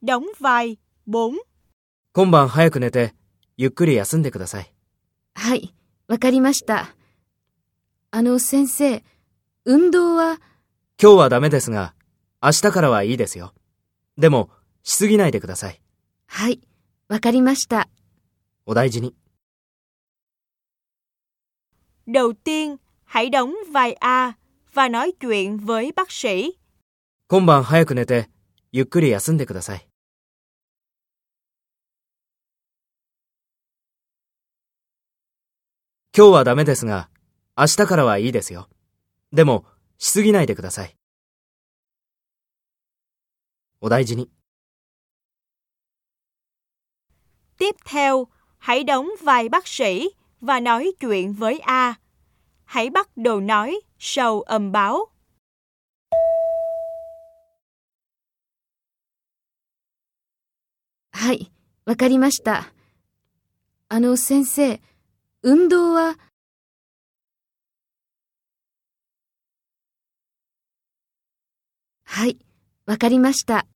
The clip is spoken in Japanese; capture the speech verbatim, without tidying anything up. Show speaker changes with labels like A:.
A: đóng vai bốn.
B: 今晩早く寝て、ゆっくり休んでください。
C: はい、わかりました。あの先生、運動は？
B: 今日はダメですが、明日からはいいですよ。でも、しすぎないでください。
C: はい、わかりました。
B: お大事に。
A: Đầu tiên, hãy đóng vai A và nói chuyện với bác sĩ.
B: 今晩早く寝て、ゆっくり休んでください。今日はダメですが、明日からはいいですよ。でも、しすぎないでください。お大事に。
A: Tiếp theo, hãy đóng vai bác sĩ và nói chuyện với A. Hãy bắt đầu nói sau âm báo.
C: はい、わかりました。あの先生、運動は？はい、わかりました。